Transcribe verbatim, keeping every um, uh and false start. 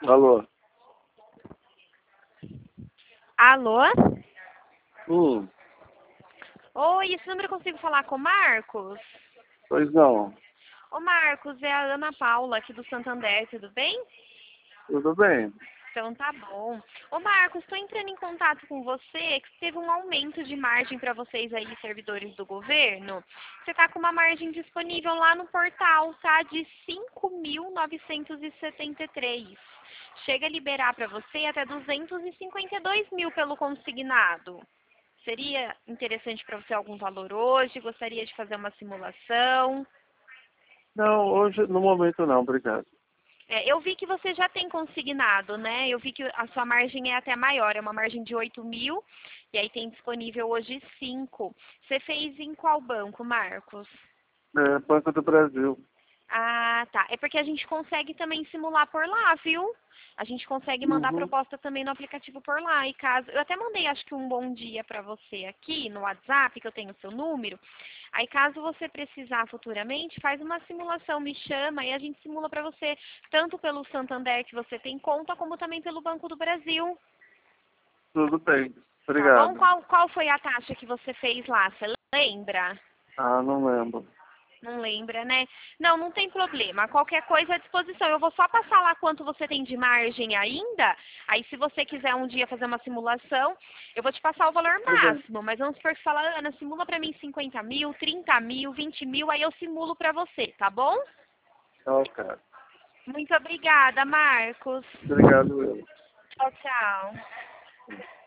Alô? Alô? Hum, Oi, esse número eu consigo falar com o Marcos? pois não. Ô Marcos, é a Ana Paula aqui do Santander, tudo bem? Tudo bem? Então tá bom. Ô Marcos, estou entrando em contato com você que teve um aumento de margem para vocês aí, servidores do governo. Você tá com uma margem disponível lá no portal, tá? De cinco mil novecentos e setenta e três. Chega a liberar para você até duzentos e cinquenta e dois mil pelo consignado. Seria interessante para você algum valor hoje? Gostaria de fazer uma simulação? Não, hoje, no momento não, obrigado. É, eu vi que você já tem consignado, né? Eu vi que a sua margem é até maior, é uma margem de oito mil, e aí tem disponível hoje cinco. Você fez em qual banco, Marcos? É, Banco do Brasil. Ah, tá. É porque a gente consegue também simular por lá, viu? A gente consegue mandar Uhum, proposta também no aplicativo por lá. E caso, eu até mandei acho que um bom dia para você aqui no WhatsApp, que eu tenho o seu número. Aí caso você precisar futuramente, faz uma simulação, me chama e a gente simula para você, tanto pelo Santander que você tem conta, como também pelo Banco do Brasil. tudo bem. Tá bom? Obrigado. Qual, qual foi a taxa que você fez lá? Você lembra? Ah, não lembro. Não lembra, né? Não, não tem problema. Qualquer coisa à disposição. Eu vou só passar lá quanto você tem de margem ainda. Aí, se você quiser um dia fazer uma simulação, eu vou te passar o valor Tudo bem. máximo. Mas vamos supor que fala, Ana, simula pra mim cinquenta mil, trinta mil, vinte mil, aí eu simulo pra você, tá bom? Ok. Muito obrigada, Marcos. Obrigado, eu. Tchau, tchau.